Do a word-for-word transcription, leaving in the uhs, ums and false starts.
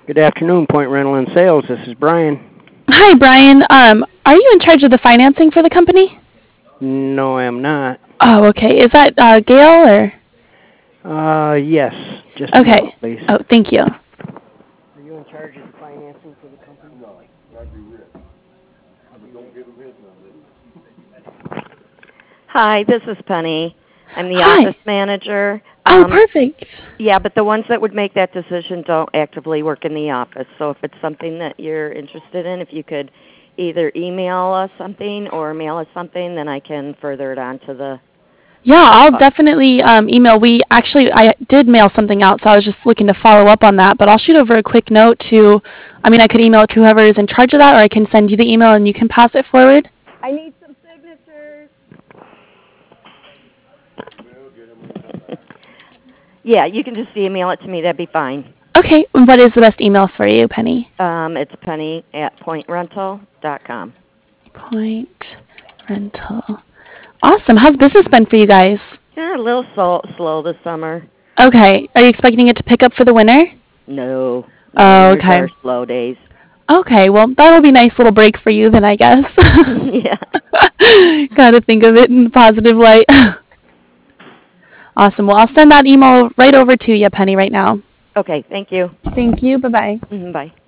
Good afternoon, Point Rental and Sales. This is Brian. Hi, Brian. Um, are you in charge of the financing for the company? No, I'm not. Oh, okay. Is that uh, Gail or? Uh, yes. Just a moment, Okay. please. Oh, thank you. Are you in charge of the financing for the company? No, that'd be Rick. We don't give him his number. Hi, this is Penny. I'm the Hi. office manager. Oh, Um, perfect. yeah, but the ones that would make that decision don't actively work in the office. So if it's something that you're interested in, if you could either email us something or mail us something, then I can further it on to the. Yeah, I'll Uh, definitely um, email. We actually, I did mail something out, so I was just looking to follow up on that. But I'll shoot over a quick note to, I mean, I could email it to whoever is in charge of that, or I can send you the email and you can pass it forward. I need some signatures. Yeah, you can just email it to me. That'd be fine. Okay. And what is the best email for you, Penny? Um, it's penny at point rental dot com. Point rental. Awesome. How's business been for you guys? Yeah, a little slow, slow this summer. Okay. Are you expecting it to pick up for the winter? No, no, Oh, winters okay. are slow days. Okay, well, that'll be a nice little break for you then, I guess. Yeah. Gotta think of it in a positive light. Awesome. Well, I'll send that email right over to you, Penny, right now. Okay, thank you. Thank you. Bye-bye. Mhm, bye.